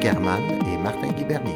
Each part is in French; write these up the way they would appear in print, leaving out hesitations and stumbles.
Kerman et Martin Guibernier.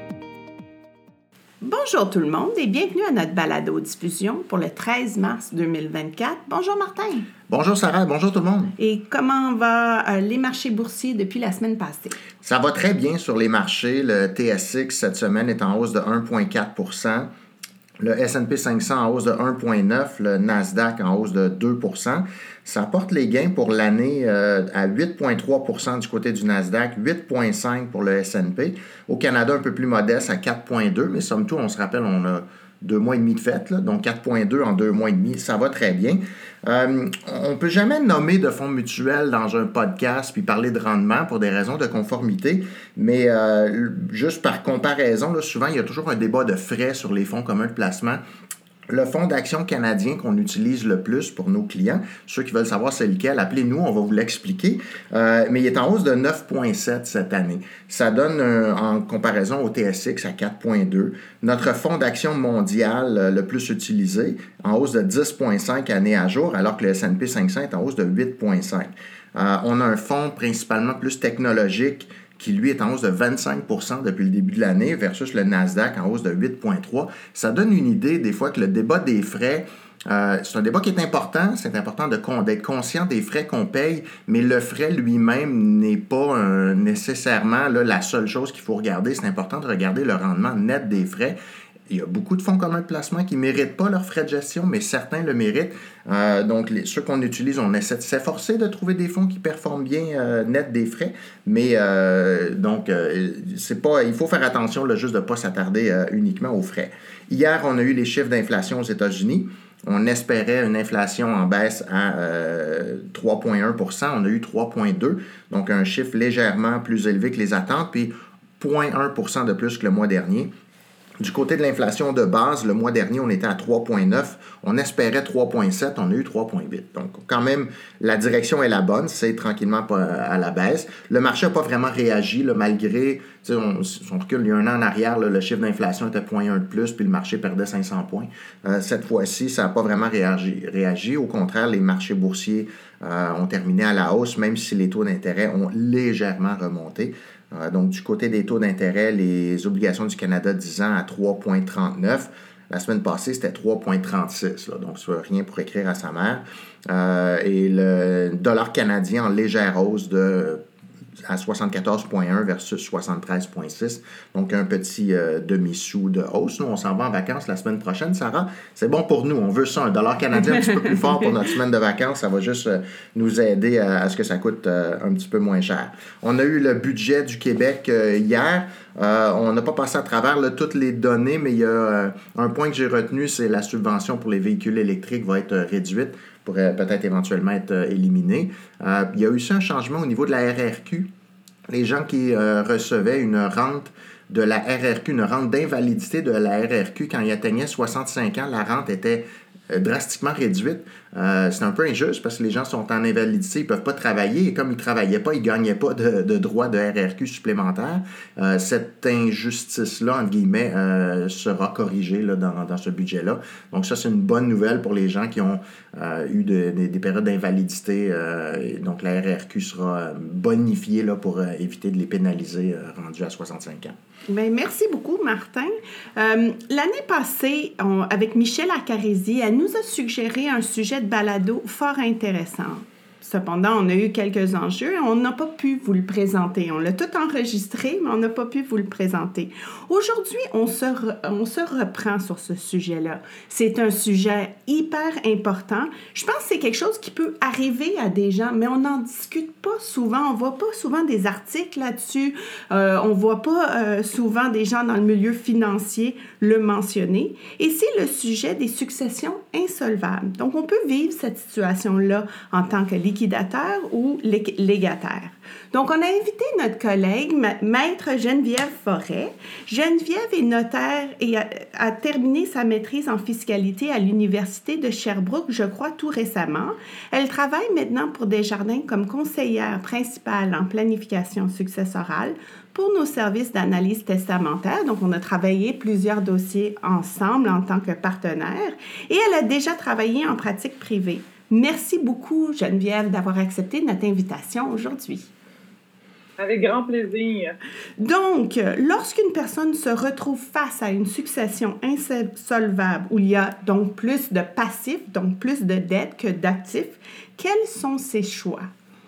Bonjour tout le monde et bienvenue à notre balado-diffusion pour le 13 mars 2024. Bonjour Martin. Bonjour Sarah, bonjour tout le monde. Et comment vont les marchés boursiers depuis la semaine passée? Ça va très bien sur les marchés. Le TSX cette semaine est en hausse de 1,4 %. Le S&P 500 en hausse de 1,9 %, le Nasdaq en hausse de 2 %. Ça porte les gains pour l'année à 8,3 % du côté du Nasdaq, 8,5 % pour le S&P. Au Canada, un peu plus modeste à 4,2 %, mais somme toute, on se rappelle, on a 2 mois et demi de fête, là, donc 4,2 en 2 mois et demi, ça va très bien. On ne peut jamais nommer de fonds mutuels dans un podcast puis parler de rendement pour des raisons de conformité, mais juste par comparaison, là, souvent, il y a toujours un débat de frais sur les fonds communs de placement. Le fonds d'action canadien qu'on utilise le plus pour nos clients, ceux qui veulent savoir c'est lequel, appelez-nous, on va vous l'expliquer. Mais il est en hausse de 9,7 cette année. Ça donne, en comparaison au TSX, à 4,2. Notre fonds d'action mondial le plus utilisé, en hausse de 10,5 année à jour, alors que le S&P 500 est en hausse de 8,5. On a un fonds principalement plus technologique, qui lui est en hausse de 25 % depuis le début de l'année versus le Nasdaq en hausse de 8,3 %. Ça donne une idée des fois que le débat des frais, c'est un débat qui est important. C'est important d'être conscient des frais qu'on paye, mais le frais lui-même n'est pas nécessairement la seule chose qu'il faut regarder. C'est important de regarder le rendement net des frais. Il y a beaucoup de fonds communs de placement qui ne méritent pas leurs frais de gestion, mais certains le méritent. Donc, ceux qu'on utilise, on essaie de s'efforcer de trouver des fonds qui performent bien net des frais. Mais il faut faire attention là, juste de ne pas s'attarder uniquement aux frais. Hier, on a eu les chiffres d'inflation aux États-Unis. On espérait une inflation en baisse à 3,1 %. On a eu 3,2 %, donc un chiffre légèrement plus élevé que les attentes, puis 0,1 % de plus que le mois dernier. Du côté de l'inflation de base, le mois dernier, on était à 3,9. On espérait 3,7. On a eu 3,8. Donc, quand même, la direction est la bonne. C'est tranquillement pas à la baisse. Le marché n'a pas vraiment réagi, là, malgré, on recule il y a un an en arrière, là, le chiffre d'inflation était 0,1 de plus, puis le marché perdait 500 points. Cette fois-ci, ça n'a pas vraiment réagi. Au contraire, les marchés boursiers ont terminé à la hausse, même si les taux d'intérêt ont légèrement remonté. Donc, du côté des taux d'intérêt, les obligations du Canada 10 ans à 3,39. La semaine passée, c'était 3,36. Donc, c'est rien pour écrire à sa mère. Et le dollar canadien en légère hausse à 74,1 versus 73,6. Donc, un petit demi-sou de hausse. Nous, on s'en va en vacances la semaine prochaine, Sarah. C'est bon pour nous. On veut ça, un dollar canadien un petit peu plus fort pour notre semaine de vacances. Ça va juste nous aider à ce que ça coûte un petit peu moins cher. On a eu le budget du Québec hier. On n'a pas passé à travers toutes les données, mais il y a un point que j'ai retenu, c'est la subvention pour les véhicules électriques va être réduite, pourrait peut-être éventuellement être éliminée. Il y a eu aussi un changement au niveau de la RRQ. Les gens qui recevaient une rente de la RRQ, une rente d'invalidité de la RRQ, quand ils atteignaient 65 ans, la rente était drastiquement réduite. C'est un peu injuste parce que les gens sont en invalidité, ils ne peuvent pas travailler et comme ils ne travaillaient pas, ils ne gagnaient pas de droits de RRQ supplémentaires. Cette injustice-là, entre guillemets, sera corrigée là, dans ce budget-là. Donc ça, c'est une bonne nouvelle pour les gens qui ont eu des périodes d'invalidité. Donc la RRQ sera bonifiée là, pour éviter de les pénaliser rendus à 65 ans. Bien, merci beaucoup, Martin. L'année passée, avec Michel Acarési, elle nous a suggéré un sujet de balado fort intéressant. Cependant, on a eu quelques enjeux et on n'a pas pu vous le présenter. On l'a tout enregistré, mais on n'a pas pu vous le présenter. Aujourd'hui, on se reprend sur ce sujet-là. C'est un sujet hyper important. Je pense que c'est quelque chose qui peut arriver à des gens, mais on n'en discute pas souvent. On ne voit pas souvent des articles là-dessus. On ne voit pas souvent des gens dans le milieu financier le mentionner. Et c'est le sujet des successions insolvables. Donc, on peut vivre cette situation-là en tant que liquidateur ou légataire. Donc, on a invité notre collègue, Maître Geneviève Forêt. Geneviève est notaire et a terminé sa maîtrise en fiscalité à l'Université de Sherbrooke, je crois, tout récemment. Elle travaille maintenant pour Desjardins comme conseillère principale en planification successorale pour nos services d'analyse testamentaire. Donc, on a travaillé plusieurs dossiers ensemble en tant que partenaire et elle a déjà travaillé en pratique privée. Merci beaucoup, Geneviève, d'avoir accepté notre invitation aujourd'hui. Avec grand plaisir. Donc, lorsqu'une personne se retrouve face à une succession insolvable où il y a donc plus de passifs, donc plus de dettes que d'actifs, quels sont ses choix?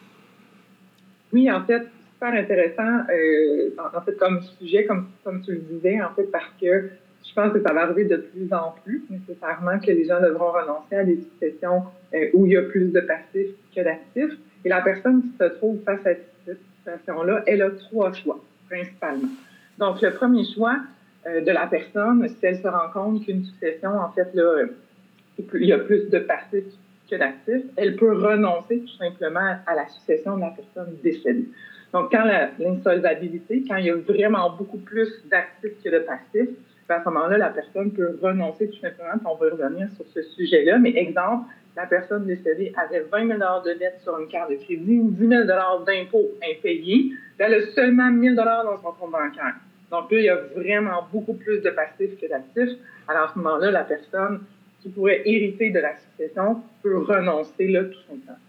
Oui, en fait, super intéressant, en fait, comme sujet, comme tu le disais, en fait, parce que je pense que ça va arriver de plus en plus, nécessairement, que les gens devront renoncer à des successions où il y a plus de passifs que d'actifs. Et la personne qui se trouve face à cette situation-là, elle a 3 choix, principalement. Donc, le premier choix de la personne, si elle se rend compte qu'une succession, en fait, là, il y a plus de passifs que d'actifs, elle peut renoncer tout simplement à la succession de la personne décédée. Donc, quand l'insolvabilité, quand il y a vraiment beaucoup plus d'actifs que de passifs, à ce moment-là, la personne peut renoncer tout simplement, puis on va revenir sur ce sujet-là. Mais exemple, la personne décédée avait 20 000 de dette sur une carte de crédit ou 10 000 d'impôts impayés, elle a seulement 1 000 dans son compte bancaire. Donc là, il y a vraiment beaucoup plus de passifs que d'actifs. Alors à ce moment-là, la personne qui pourrait hériter de la succession peut renoncer là, tout simplement.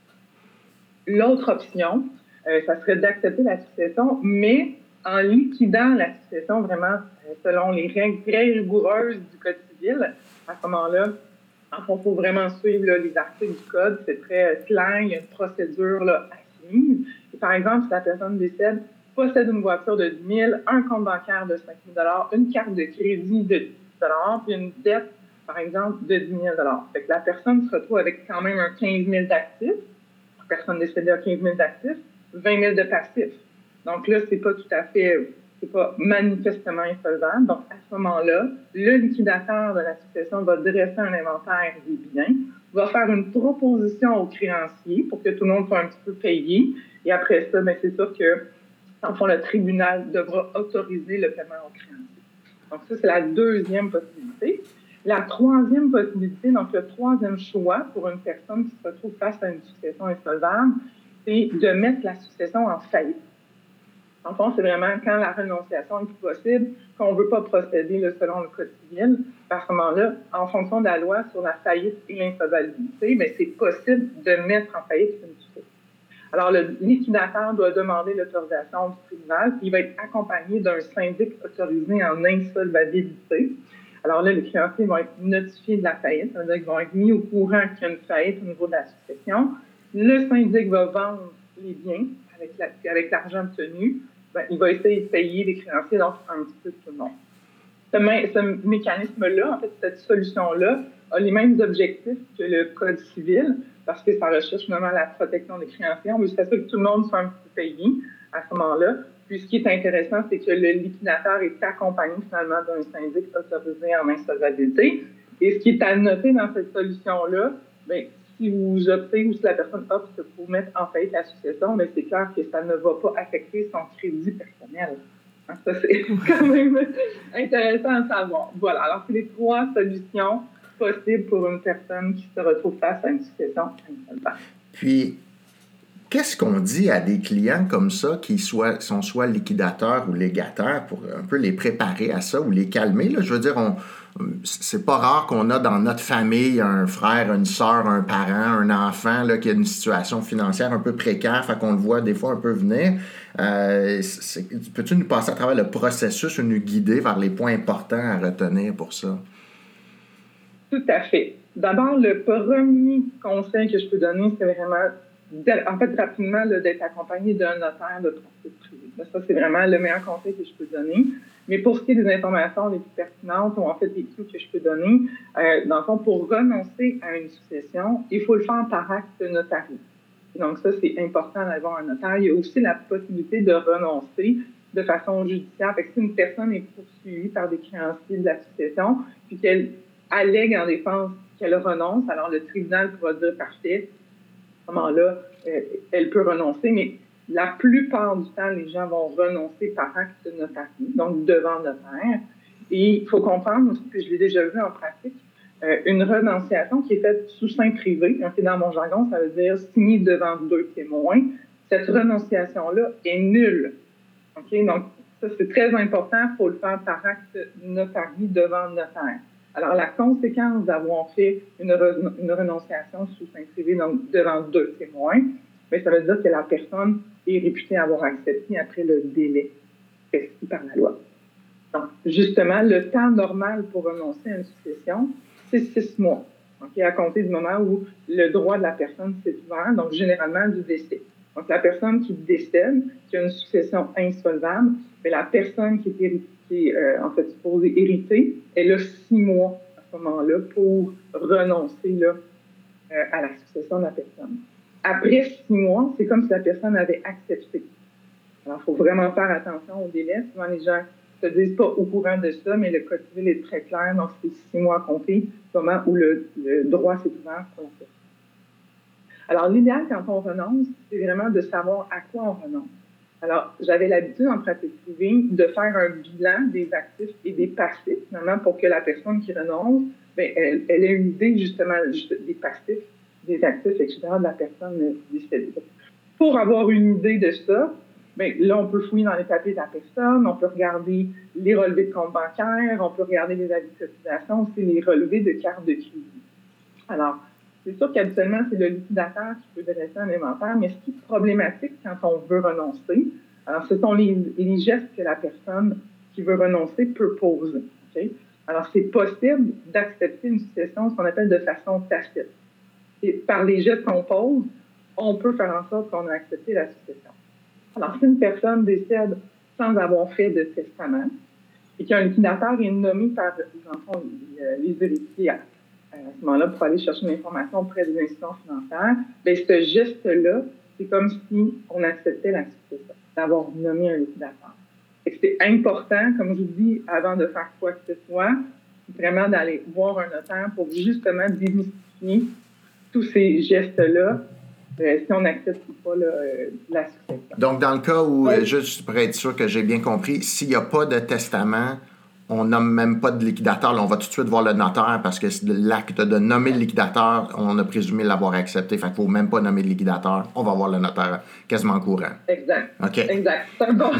L'autre option, ça serait d'accepter la succession, mais en liquidant la succession vraiment selon les règles très rigoureuses du Code civil. À ce moment-là, il faut vraiment suivre là, les articles du Code. C'est très clair, il y a une procédure là, à suivre. Et par exemple, si la personne décède, possède une voiture de 10 000, un compte bancaire de 5 000 une carte de crédit de 10 000 puis une dette, par exemple, de 10 000 Fait que la personne se retrouve avec quand même un 15 000 d'actifs. La personne décédée a 15 000 d'actifs, 20 000 de passifs. Donc là, c'est pas manifestement insolvable. Donc, à ce moment-là, le liquidateur de la succession va dresser un inventaire des biens, va faire une proposition aux créanciers pour que tout le monde soit un petit peu payé. Et après ça, c'est sûr que, en fond, le tribunal devra autoriser le paiement aux créanciers. Donc, ça, c'est la deuxième possibilité. La troisième possibilité, donc le troisième choix pour une personne qui se retrouve face à une succession insolvable, c'est de mettre la succession en faillite. En fond, c'est vraiment quand la renonciation est plus possible, qu'on ne veut pas procéder là, selon le Code civil. À ce moment-là, en fonction de la loi sur la faillite et l'insolvabilité, c'est possible de mettre en faillite une succession. Alors, le liquidateur doit demander l'autorisation du tribunal, puis il va être accompagné d'un syndic autorisé en insolvabilité. Alors là, les créanciers vont être notifiés de la faillite, c'est-à-dire qu'ils vont être mis au courant qu'il y a une faillite au niveau de la succession. Le syndic va vendre les biens avec l'argent obtenu. Il va essayer de payer les créanciers, donc un petit peu tout le monde. Ce mécanisme-là, en fait, cette solution-là, a les mêmes objectifs que le Code civil, parce que ça recherche vraiment la protection des créanciers. On veut s'assurer que tout le monde soit un petit peu payé à ce moment-là. Puis, ce qui est intéressant, c'est que le liquidateur est accompagné finalement d'un syndic autorisé en insolvabilité. Et ce qui est à noter dans cette solution-là, si vous optez ou si la personne opte pour mettre en faillite la succession, c'est clair que ça ne va pas affecter son crédit personnel. Ça, c'est quand même intéressant à savoir. Voilà. Alors, c'est les 3 solutions possibles pour une personne qui se retrouve face à une succession insolvable. Puis, qu'est-ce qu'on dit à des clients comme ça qui sont soit liquidateurs ou légataires pour un peu les préparer à ça ou les calmer? Là? Je veux dire, c'est pas rare qu'on a dans notre famille un frère, une sœur, un parent, un enfant là, qui a une situation financière un peu précaire, fait qu'on le voit des fois un peu venir. Peux-tu nous passer à travers le processus ou nous guider vers les points importants à retenir pour ça? Tout à fait. D'abord, le premier conseil que je peux donner, c'est vraiment, en fait, rapidement, d'être accompagné d'un notaire de pratique privée. Ça, c'est vraiment le meilleur conseil que je peux donner. Mais pour ce qui est des informations les plus pertinentes, ou en fait des trucs que je peux donner, dans le fond, pour renoncer à une succession, il faut le faire par acte notarié. Donc ça, c'est important d'avoir un notaire. Il y a aussi la possibilité de renoncer de façon judiciaire. Fait que si une personne est poursuivie par des créanciers de la succession, puis qu'elle allègue en défense qu'elle renonce, alors le tribunal pourra dire parfait, à ce moment-là, elle peut renoncer, mais la plupart du temps, les gens vont renoncer par acte notarié, donc devant notaire. Et il faut comprendre aussi, puis je l'ai déjà vu en pratique, une renonciation qui est faite sous seing privé, donc dans mon jargon, ça veut dire signé devant 2 témoins. Cette renonciation-là est nulle. Okay? Donc, ça, c'est très important, il faut le faire par acte notarié devant notaire. Alors, la conséquence d'avoir fait une renonciation sous seing privé, donc devant 2 témoins, ça veut dire que la personne est réputé avoir accepté après le délai prescrit par la loi. Donc, justement, le temps normal pour renoncer à une succession, c'est 6 mois. Okay, à compter du moment où le droit de la personne s'est ouvert, donc généralement du décès. Donc, la personne qui décède, qui a une succession insolvable, mais la personne qui est en fait supposée hériter, elle a 6 mois à ce moment-là pour renoncer là, à la succession de la personne. Après 6 mois, c'est comme si la personne avait accepté. Alors, il faut vraiment faire attention au délai. Souvent, les gens ne se disent pas au courant de ça, mais le code civil est très clair. Donc, c'est 6 mois à compter, au moment où le droit s'est ouvert pour la personne. Alors, l'idéal, quand on renonce, c'est vraiment de savoir à quoi on renonce. Alors, j'avais l'habitude en pratique privée de faire un bilan des actifs et des passifs, finalement, pour que la personne qui renonce, bien, elle ait une idée, justement, des passifs, des actifs, etc., de la personne décédée. Pour avoir une idée de ça, bien, là, on peut fouiller dans les papiers de la personne, on peut regarder les relevés de compte bancaire, on peut regarder les avis de cotisation, aussi les relevés de carte de crédit. Alors, c'est sûr qu'habituellement, c'est le liquidateur qui peut dresser un inventaire, mais ce qui est problématique quand on veut renoncer, alors ce sont les gestes que la personne qui veut renoncer peut poser. Okay? Alors, c'est possible d'accepter une succession, ce qu'on appelle de façon tacite. Et par les gestes qu'on pose, on peut faire en sorte qu'on a accepté la succession. Alors, si une personne décède sans avoir fait de testament et qu'un liquidateur est nommé par les héritiers à ce moment-là pour aller chercher l'information auprès des institutions financières, bien, ce geste-là, c'est comme si on acceptait la succession, d'avoir nommé un liquidateur. C'est important, comme je vous dis, avant de faire quoi que ce soit, vraiment d'aller voir un notaire pour justement démystifier tous ces gestes-là, si on n'accepte pas la succession. Donc, dans le cas où, juste pour être sûr que j'ai bien compris, s'il n'y a pas de testament, on nomme même pas de liquidateur, là, on va tout de suite voir le notaire parce que l'acte de nommer le liquidateur, on a présumé l'avoir accepté. Fait qu'il ne faut même pas nommer le liquidateur. On va voir le notaire quasiment courant. Exact. OK. Exact. C'est un bon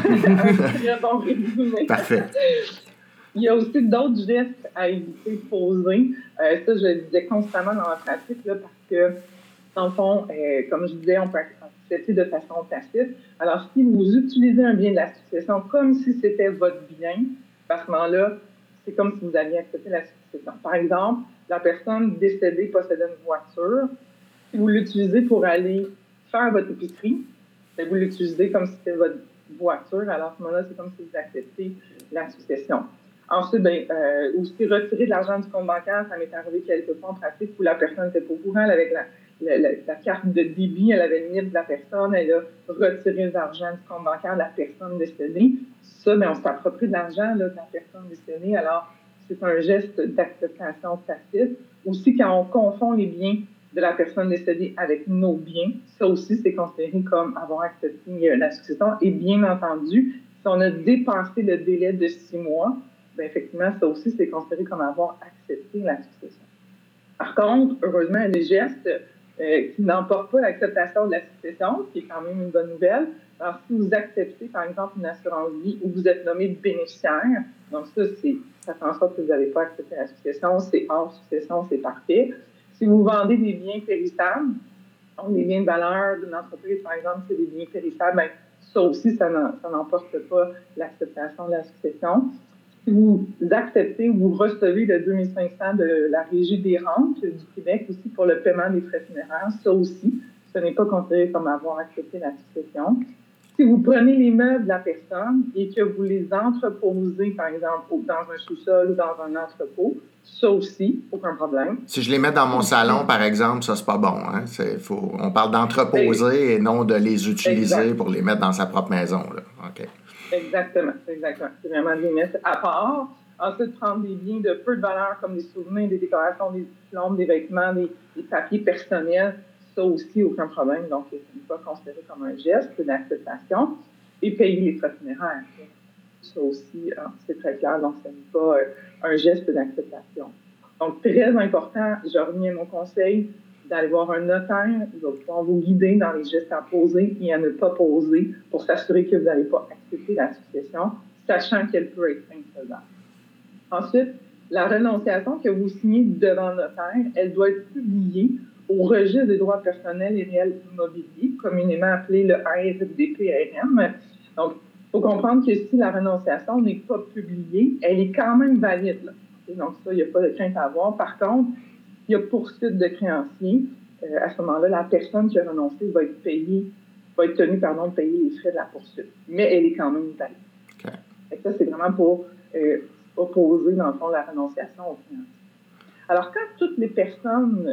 résumé. Parfait. Il y a aussi d'autres gestes à éviter de poser. Ça, je le disais constamment dans la pratique, là, parce que, dans le fond, comme je disais, on peut accepter de façon tacite. Alors, si vous utilisez un bien de la succession comme si c'était votre bien, à ce moment-là, c'est comme si vous aviez accepté la succession. Par exemple, la personne décédée possédait une voiture. Si vous l'utilisez pour aller faire votre épicerie, vous l'utilisez comme si c'était votre voiture. Alors, à ce moment-là, c'est comme si vous acceptez la succession. Ensuite, aussi retirer de l'argent du compte bancaire, ça m'est arrivé quelques fois en pratique où la personne n'était pas au courant, elle avait la carte de débit, elle avait le NIP de la personne, elle a retiré de l'argent du compte bancaire de la personne décédée. Ça, bien, on s'approprie de l'argent là, de la personne décédée, alors c'est un geste d'acceptation tacite. Aussi, quand on confond les biens de la personne décédée avec nos biens, ça aussi, c'est considéré comme avoir accepté la succession. Et bien entendu, si on a dépassé le délai de 6 mois, bien, effectivement, ça aussi, c'est considéré comme avoir accepté la succession. Par contre, heureusement, il y a des gestes qui n'emportent pas l'acceptation de la succession, ce qui est quand même une bonne nouvelle. Alors, si vous acceptez, par exemple, une assurance vie où vous êtes nommé bénéficiaire, donc ça fait en sorte que vous n'avez pas accepté la succession, c'est hors succession, c'est parfait. Si vous vendez des biens périssables, donc des biens de valeur d'une entreprise, par exemple, c'est des biens périssables, bien, ça aussi, ça n'emporte pas l'acceptation de la succession. Si vous acceptez ou vous recevez le 2500 de la Régie des rentes du Québec aussi pour le paiement des frais funéraires, ça aussi, ce n'est pas considéré comme avoir accepté la succession. Si vous prenez les meubles de la personne et que vous les entreposez, par exemple, dans un sous-sol ou dans un entrepôt, ça aussi, aucun problème. Si je les mets dans mon salon, par exemple, ça, c'est pas bon. Hein? On parle d'entreposer et non de les utiliser pour les mettre dans sa propre maison. Là. OK. Exactement. C'est vraiment des mettre à part. Ensuite, prendre des biens de peu de valeur comme des souvenirs, des décorations, des diplômes, des vêtements, des papiers personnels, ça aussi, aucun problème. Donc, ce n'est pas considéré comme un geste d'acceptation. Et payer les frais funéraires. Ça aussi, c'est très clair. Donc, ce n'est pas un geste d'acceptation. Donc, très important, je reviens à mon conseil, d'aller voir un notaire. Il va pouvoir vous guider dans les gestes à poser et à ne pas poser pour s'assurer que vous n'allez pas accepter la succession, sachant qu'elle peut être insolvable. Ensuite, la renonciation que vous signez devant le notaire, elle doit être publiée au registre des droits personnels et réels immobiliers, communément appelé le RDPRM. Donc, il faut comprendre que si la renonciation n'est pas publiée, elle est quand même valide. Là. Donc ça, il n'y a pas de crainte à avoir. Par contre, il y a poursuite de créanciers. À ce moment-là, la personne qui a renoncé va être tenue de payer les frais de la poursuite. Mais elle est quand même valide. Okay. Et ça, c'est vraiment pour opposer, dans le fond, la renonciation aux créanciers. Alors, quand toutes les personnes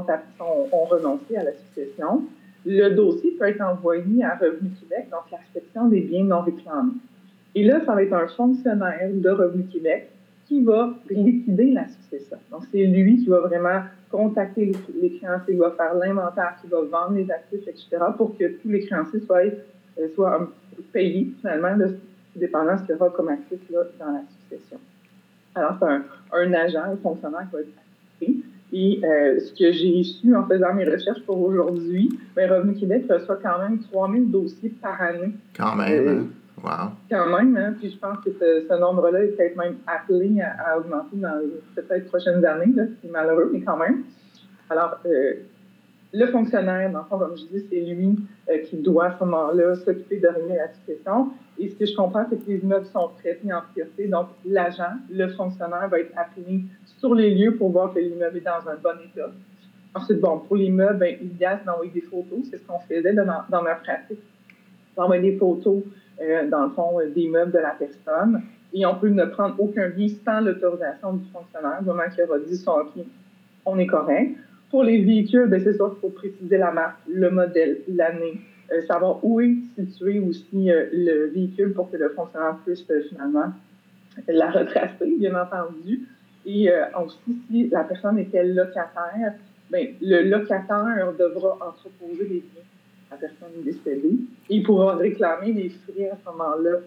ont renoncé à la succession, le dossier peut être envoyé à Revenu Québec, donc la section des biens non réclamés. Et là, ça va être un fonctionnaire de Revenu Québec qui va liquider la succession. Donc, c'est lui qui va vraiment contacter les créanciers, il va faire l'inventaire, qui va vendre les actifs, etc., pour que tous les créanciers soient payés, finalement, là, dépendant de ce qu'il y aura comme actif là, dans la succession. Alors, c'est un agent, un fonctionnaire qui va être actif. Et ce que j'ai su en faisant mes recherches pour aujourd'hui, Revenu Québec reçoit quand même 3000 dossiers par année. Quand même, wow. Quand même, hein? Puis je pense que ce nombre-là est peut-être même appelé à augmenter dans les peut-être prochaines années. Là. C'est malheureux, mais quand même. Alors, le fonctionnaire, dans le fond, comme je dis, c'est lui qui doit à ce moment-là s'occuper de régler la succession. Et ce que je comprends, c'est que les immeubles sont traités en priorité. Donc, l'agent, le fonctionnaire, va être appelé sur les lieux pour voir que l'immeuble est dans un bon état. Ensuite, pour l'immeuble, l'idéal, c'est d'envoyer des photos. C'est ce qu'on faisait dans ma pratique. D'envoyer des photos, dans le fond, des meubles de la personne. Et on peut ne prendre aucun bien sans l'autorisation du fonctionnaire. Du moment qu'il aura dit son OK, on est correct. Pour les véhicules, c'est sûr qu'il faut préciser la marque, le modèle, l'année, savoir où est situé aussi le véhicule pour que le fonctionnaire puisse finalement la retracer, bien entendu. Et aussi, si la personne était locataire, le locataire devra entreposer les biens à la personne décédée. Il pourra réclamer les frais à ce moment-là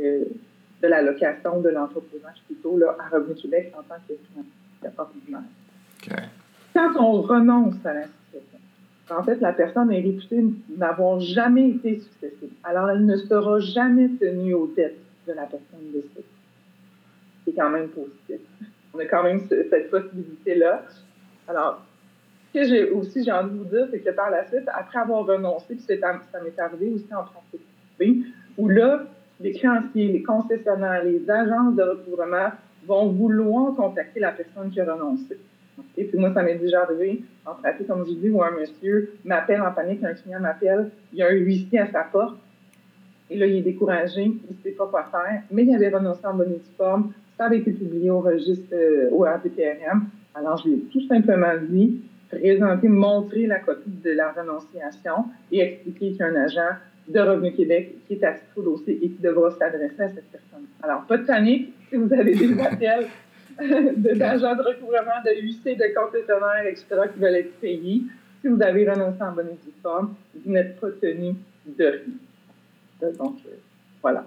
de la location, de l'entreposage plutôt là, à Revenu Québec en tant que propriétaire. Okay. Quand on renonce à la succession, en fait, la personne est réputée n'avoir jamais été successible. Alors, elle ne sera jamais tenue aux dettes de la personne décédée. C'est quand même positif. On a quand même cette possibilité-là. Alors, ce que j'ai envie de vous dire, c'est que par la suite, après avoir renoncé, puis ça m'est arrivé aussi en pratique, où là, les créanciers, les concessionnaires, les agences de recouvrement vont vouloir contacter la personne qui a renoncé. Et puis moi, ça m'est déjà arrivé en pratique, comme je dis, où un monsieur m'appelle en panique, un client m'appelle, il y a un huissier à sa porte, et là, il est découragé, il ne sait pas quoi faire, mais il avait renoncé en bonne et due forme, ça avait été publié au registre, au RDPRM, alors je lui ai tout simplement dit, présenter, montrer la copie de la renonciation et expliquer qu'il y a un agent de Revenu Québec qui est assisté au dossier et qui devra s'adresser à cette personne. Alors, pas de panique, si vous avez des appels d'agents de recouvrement, de huissiers, de concessionnaires, etc., qui veulent être payés. Si vous avez renoncé en bonne et due forme, vous n'êtes pas tenu de rien. Donc, voilà.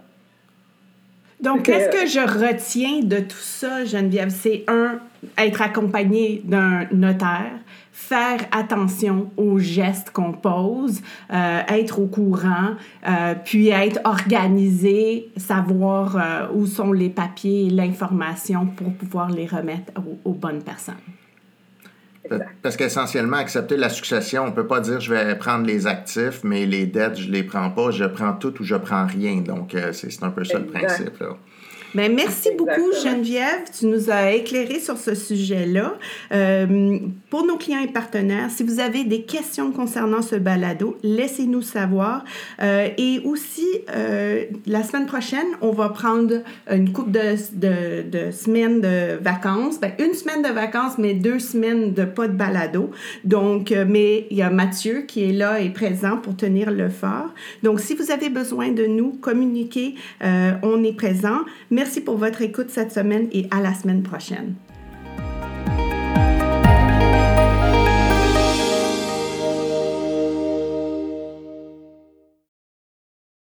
Donc, qu'est-ce que je retiens de tout ça, Geneviève? C'est être accompagné d'un notaire, faire attention aux gestes qu'on pose, être au courant, puis être organisé, savoir où sont les papiers et l'information pour pouvoir les remettre aux bonnes personnes. Parce qu'essentiellement, accepter la succession, on ne peut pas dire je vais prendre les actifs, mais les dettes, je ne les prends pas, je prends tout ou je prends rien. Donc, c'est un peu ça le principe, là. Bien, merci beaucoup, Geneviève. Tu nous as éclairé sur ce sujet-là. Pour nos clients et partenaires, si vous avez des questions concernant ce balado, laissez-nous savoir. Et aussi, la semaine prochaine, on va prendre une couple de semaines de vacances. Bien, une semaine de vacances, mais 2 semaines de pas de balado. Donc, mais il y a Mathieu qui est là et présent pour tenir le fort. Donc, si vous avez besoin de nous, communiquez. On est présent. Merci pour votre écoute cette semaine et à la semaine prochaine.